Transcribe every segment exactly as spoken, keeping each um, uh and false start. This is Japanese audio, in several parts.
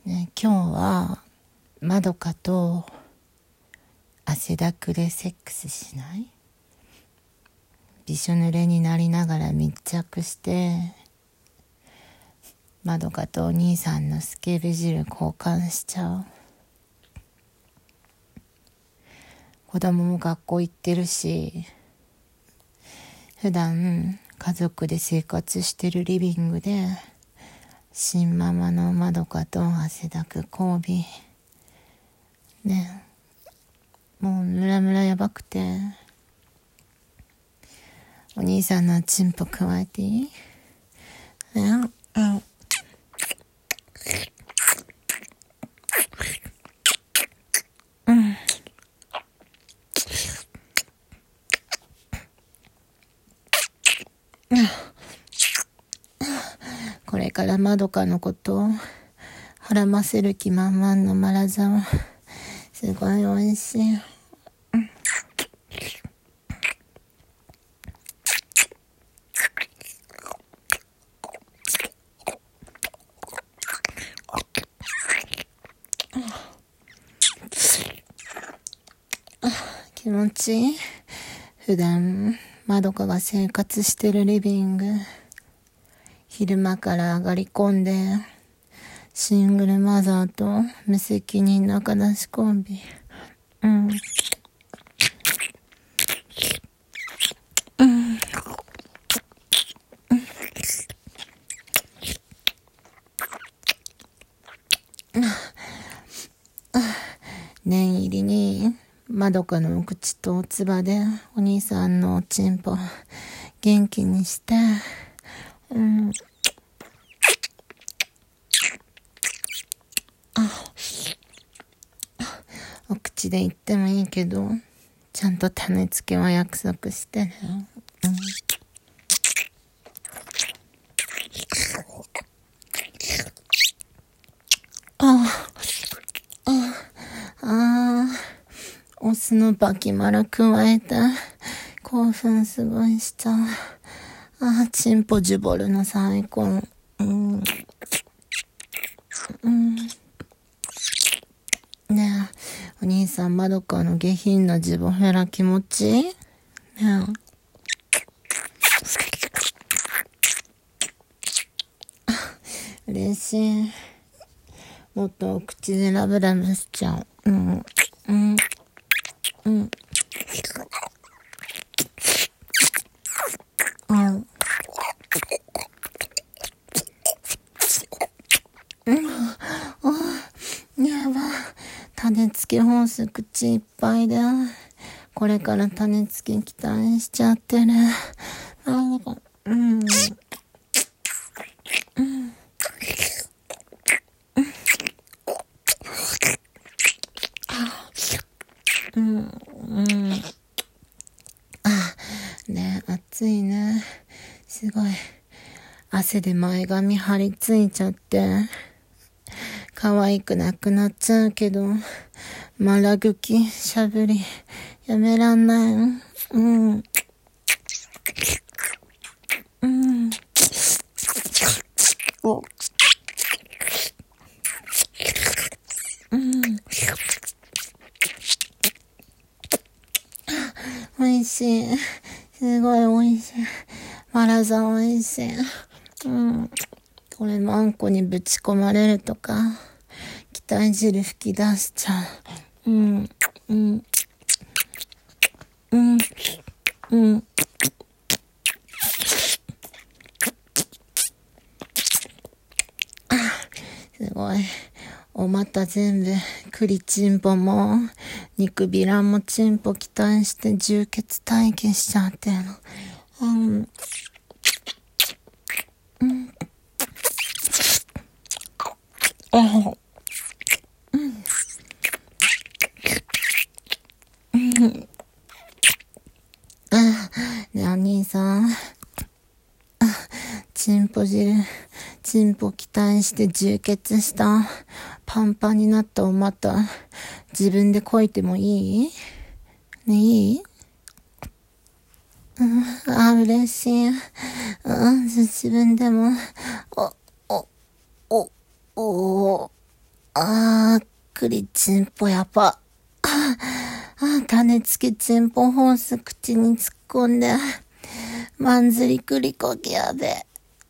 ね、今日はまどかと汗だくでセックスしない？びしょ濡れになりながら密着して、まどかとお兄さんのスケベ汁交換しちゃう。子供も学校行ってるし、普段家族で生活してるリビングで新ママのまどかと汗だく交尾ね、もうムラムラやばくて、お兄さんのチンポ加えていい？ね、うん。うん。これからまどかのことをはらませる気満々のマラザはすごい美味しい。気持ちいい。普段まどかが生活してるリビング、昼間から上がり込んでシングルマザーと無責任な仲出しコンビ。うんうん念入りにまどかのお口とおつばでお兄さんのおちんぽ元気にして、うんあお口で言ってもいいけどちゃんと種付けは約束してね。うんあああオスのバキマラ加えて興奮すごいしちゃう。あチンポジュボルの最高。うんうんねえお兄さんまどかの下品なジボヘラ気持ちいいねえ嬉しい。もっとお口でラブラブしちゃう。うんうんうんうんうんやば種付けホース口いっぱいでこれから種付け期待しちゃってる。あなんかうんうんうんうんあね暑いね。すごい汗で前髪張り付いちゃって可愛くなくなっちゃうけどまらぐきしゃぶりやめらんない。うんうんおうん美味しい。すごい美味しい。マラザ美味しい。うんこれもあんこにぶち込まれるとか期待汁吹き出しちゃう。うんうんうんうんすごいお股全部栗チンポも肉ビランもチンポ期待して充血待機しちゃってるの。うんうんあうんうんあねお兄さんチンポ汁チンポ期待して充血したパンパンになったお股自分でこいてもいい？ねいい？うんあ嬉しい。うん自分でもおおおおチンポやば。ああ、種付けチンポホース口に突っ込んで、まんずりくりこきやべ。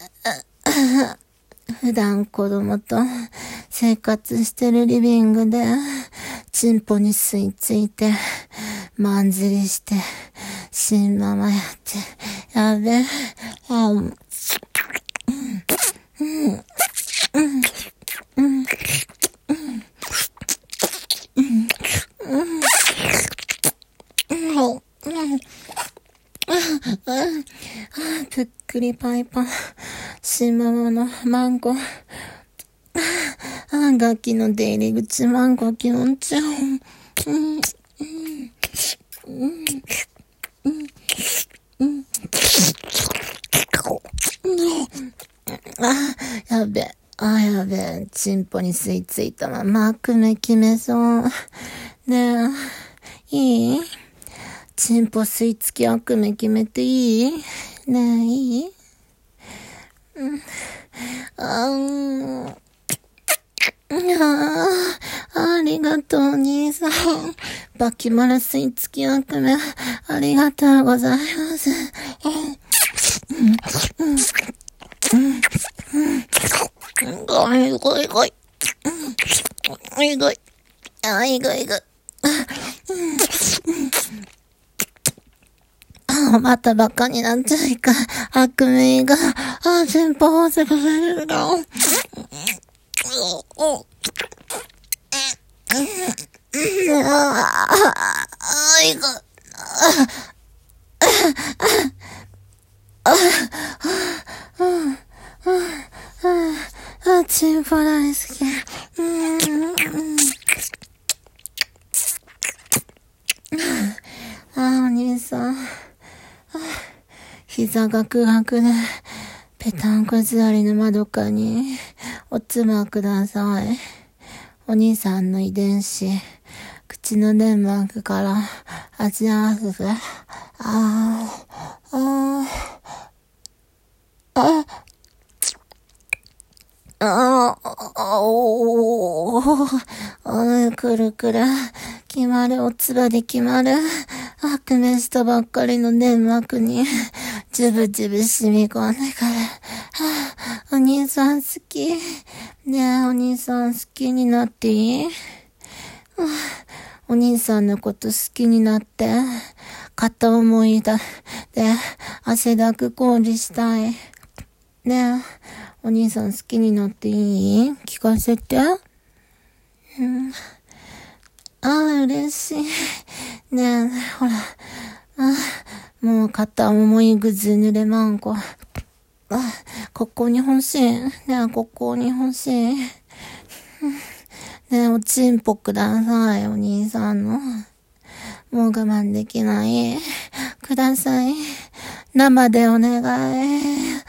普段子供と生活してるリビングで、チンポに吸い付いて、まんずりして、死んままやって、やべ。あ、うん。うん。うん。うん。ぷっくりパイパン、しままのマンゴー、あ、ガキの出入り口マンゴー気持ちよ。うん、うん、うん、うん、あ、やべ、あ、やべ、チンポに吸い付いたまま、悪夢決めそう。ねえ、いい？チンポ吸い付き悪夢決めていい？ねえ、いい？うん。あー、あー、ありがとう、兄さん。バキマラ吸い付き悪夢、ありがとうございます。うん、うん、うん、ごいごいごい。うん、いごい。あ、いごいごい。あ、またバカになっちゃいか。悪夢が、あ、先輩合わせがされるな。あ、いごい。あ、チンポ大好き。あ、お兄さん。膝がくがくで、ぺたんこ座りの窓かに、おつまください。お兄さんの遺伝子、口の粘膜から味わうが、あー、あー、あー、ああ、おー、くるくる、決まる、おつばで決まる、悪夢したばっかりの粘膜に、ジュブジュブ染み込んでから、はあ、お兄さん好き。ねえ、お兄さん好きになっていい？お兄さんのこと好きになって、片思いだ、で、汗だく氷したい。ねえ、お兄さん好きになっていい？聞かせて。うん、ああ、嬉しい。ねえ、ほら。あ、もう片思いぐず濡れまんこ。あ、ここに欲しい。ねえ、ここに欲しい。ねえ、おちんぽください、お兄さんの。もう我慢できない。ください。生でお願い。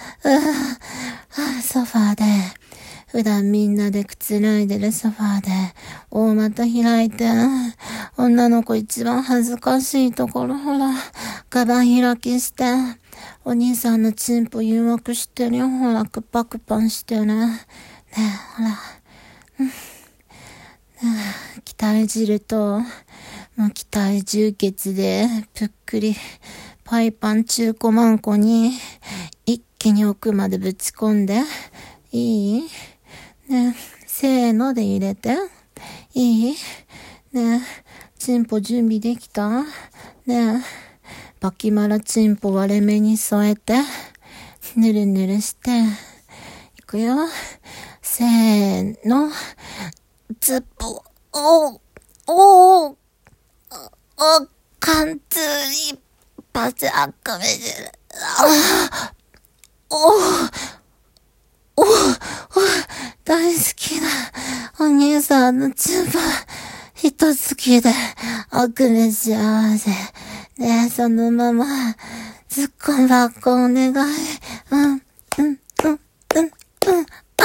ソファーで、普段みんなでくつろいでるソファーで、大股開いて、女の子一番恥ずかしいところ、ほら、ガバン開きして、お兄さんのチンポ誘惑してるよ、ほら、クパクパンしてる。ねえ、ほら、うん、ねえ、期待汁と、もう期待充血で、ぷっくり、パイパン中古マンコに、一気に奥までぶち込んで、いい？ね、せーので入れて。いい？ね、チンポ準備できた？ね、バキマラチンポ割れ目に添えて、ぬるぬるして、いくよ。せーの、ズッポ、おー、おー、お、貫通一発悪夢汁。あー、おー、お、お、大好きなお兄さんのチンポ、人好きで、悪夢幸せ。ねえ、そのまま、ずっこんばっこお願い。うん、うん、うん、うん、うん、あ、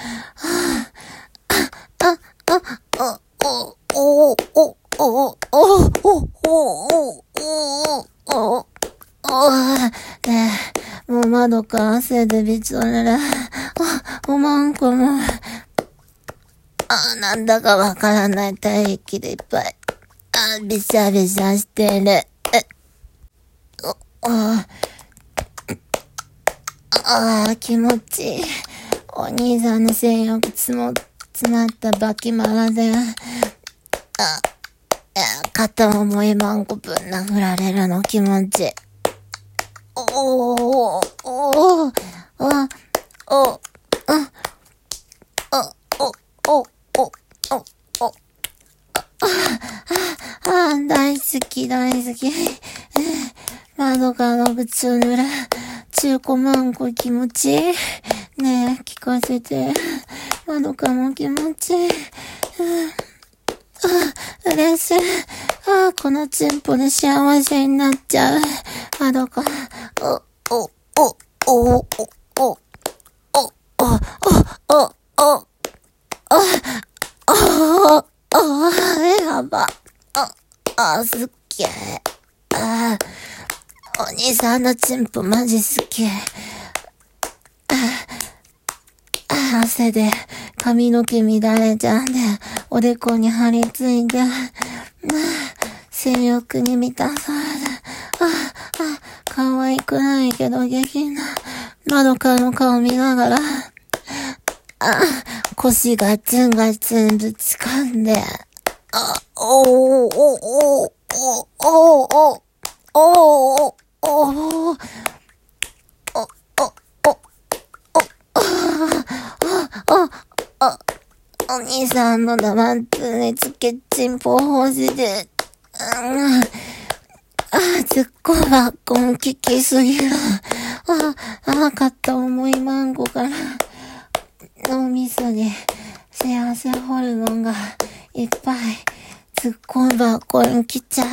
あ、あ、あ、お、お、お、お、お、お、お、お、お、お、お、ねえ、もう窓から汗でびちょ濡れ。お、おまんこも、 あ、なんだかわからない体液でいっぱい。あ、びしゃびしゃしてる。え、ああ、気持ちいい。お兄さんの性欲つも、詰まったバキマラで、あ、片思いマンコぶん殴られるの気持ちいい。おー、おー、おー、あ、お、あ、あ、お、お、お、お、お、あ、大好き、大好き。窓からの口を濡れ、中古マンコ気持ちいい。ねえ、聞かせて。窓かも気持ちいい。あ、嬉しい。あ、このチンポで幸せになっちゃう。窓か、お、お、お、お、お、お、お、お、お、お、お、あ、あ、やば。あ、あ、すっげえ。あ、お兄さんのチンポマジ好き。あ、汗で髪の毛乱れちゃうんで、おでこに張り付いて、性欲に満たされて、あ、あ、可愛くないけど下品な窓からの顔見ながら、あ、腰がツンがツンぶちかんで、あ、おー、おー、おー、おー、おー、おー、おー、おー、あ、お兄さんの黙って寝つけチンポ欲しで、うん、あ、ずっこばっこん聞きすぎる。あ、あ、片思いマンゴから脳みそに幸せホルモンがいっぱいずっこばっこに来ちゃう。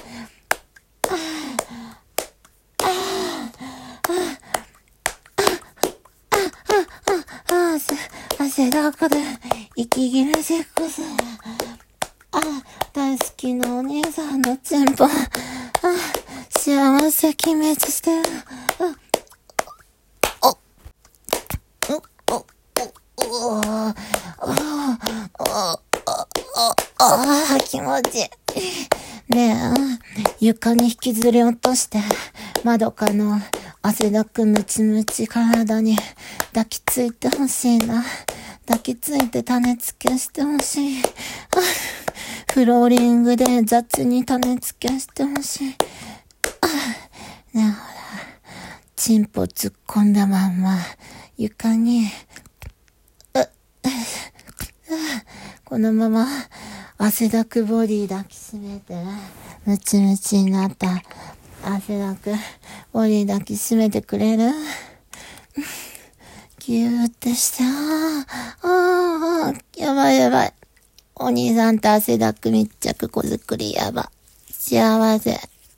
汗だくで息切れセックス。あ、大好きなお兄さんのチンポ。あ、幸せ鬼滅してる。あ、お、お、お、お、お、あ、気持ちいい。ねえ、床に引きずり落として、窓かの汗だくムチムチ体に抱きついてほしいな。抱きついて種付けしてほしい。フローリングで雑に種付けしてほしい。ねえほら、チンポ突っ込んだまんま床に、このまま汗だくボディ抱きしめて、ムチムチになった汗だくボディ抱きしめてくれる？ギューってして、あー、あー、やばいやばい。お兄さんと汗だく密着子作りやば。幸せ。あ、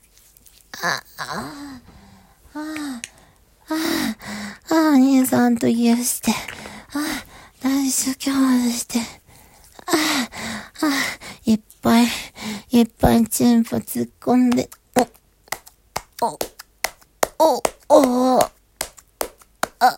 あ、あ、あ、あ、あ、お兄さんとギューして、あ、来週今日して、あ、あ、いっぱい、いっぱいチンポ突っ込んで、お、お、お、お、あ、あ、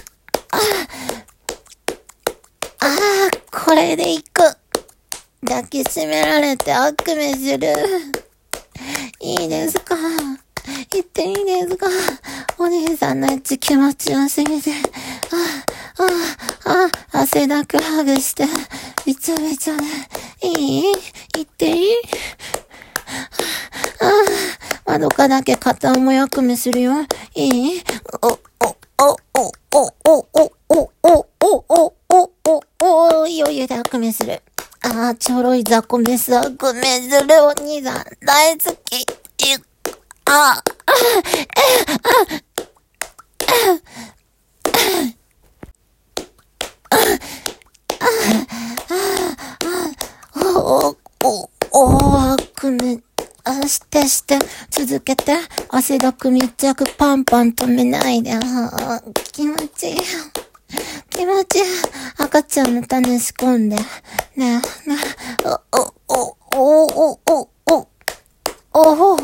あ、これでいく。抱きしめられて悪夢する。いいですか？言っていいですか？お兄さんのエッチ気持ちよすぎて。あ、あ、あ、汗だくハグして、びちゃびちゃで。いい？言っていい？あ、窓かだけ片思い悪夢するよ。いい？お、お、お、お、お、お、お、お、お、お、お、お、お、お、いよいよで悪夢する。ああ、ちょろい雑魚メス悪夢するお兄さん、大好き。あ、あ、お、お、お、悪夢。あ、してして、続けて、汗だく密着パンパン止めないで、あ、気持ちいい。気持ちいい。赤ちゃんの種仕込んで。ねえ、ねえ、お、お、お、お、お、お、お、お、お、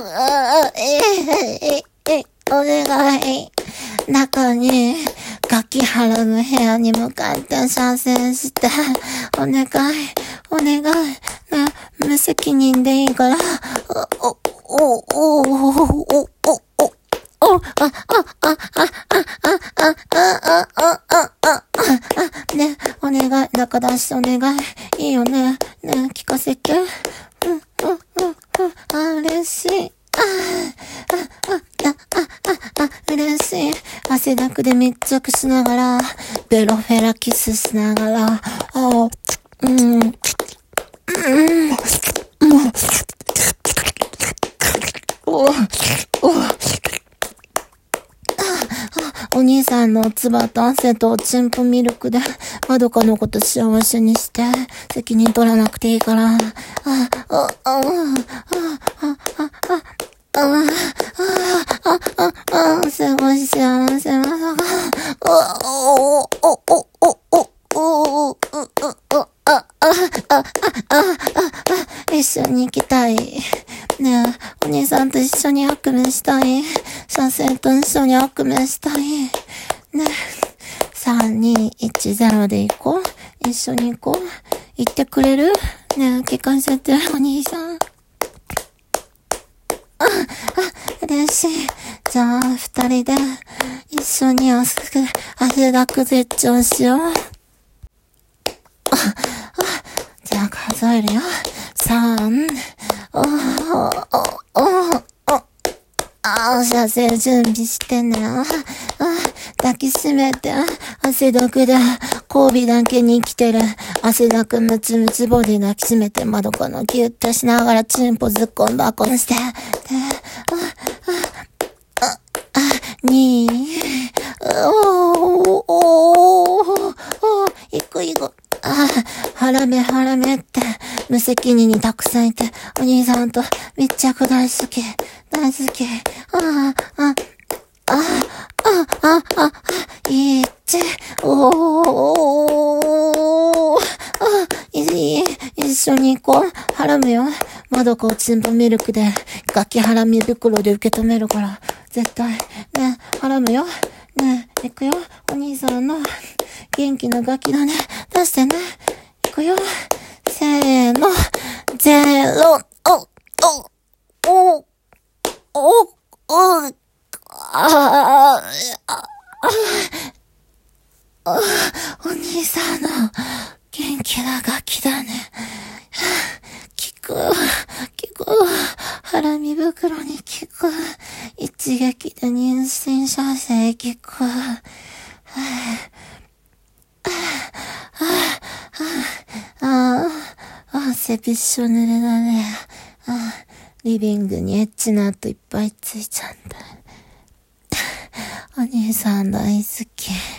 え、え、え、お願い。中に、ガキ腹の部屋に向かかって射精して、お願い、お願い、ね、無責任でいいから、お、お、お、お、お、お、お、お、あ、あ、あ、あ、あ、あ、あ、あ、あ、あ、あ、ね、お願い、中出してお願い。いいよね。ね、聞かせて。うん、うん、うん、うん、あ、嬉しい。あ、あ、あ、あ、あ、あ、嬉しい。汗だくで密着しながら、ベロフェラキスしながら、あ、うん、うん、うん、お、お、お兄さんの唾と汗とチンポミルクで、まどかのこと幸せにして、責任取らなくていいから、あ、あ、あ、あ、あ、あ、あ、あ、あ、あ、あ、あ、あ、すごい幸せなのが、お、お、お、お、お、お、お、お、あ、あ、あ、あ、あ、一緒に行きたい。ねえ、お兄さんと一緒に悪夢したい。先生と一緒に悪夢したい。ねえ、さん、に、いち、ゼロで行こう。一緒に行こう。行ってくれる？ねえ、聞かせて、お兄さん。あ、あ、嬉しい。じゃあ、二人で、一緒に汗、汗だく絶頂しよう。あ、あ、じゃあ、数えるよ。三、お、お、お、お、あ、射精準備してね。あ、抱きしめて、汗だくで、交尾だけに来てる。汗だくムツムツボディ抱きしめて、まどかのギュッとしながらチンポずっこんばこんして。で、あ、あ、あ、に、おー、おー、おー、いくいく。あ、腹目腹目って、無責任にたくさんいて、お兄さんと密着大好き、大好き。ああ、あ、あ、あ、あ、あ、いっち、おー、あ、いい、一緒に行こう。ハラミよ。まどかをチンポミルクで、ガキハラミ袋で受け止めるから、絶対。ね、ハラミよ。ね、行くよ。お兄さんの元気なガキだね。出してね。行くよ。せーの。ゼロ、お、お、お、お、お、ああ、あ、お兄さんの元気なガキだね。聞く、聞く、ハラミ袋に聞く、一撃で妊娠射精聞く。ああ、汗びっしょ濡れだね。あ、リビングにエッチな跡いっぱいついちゃった。お兄さん大好き。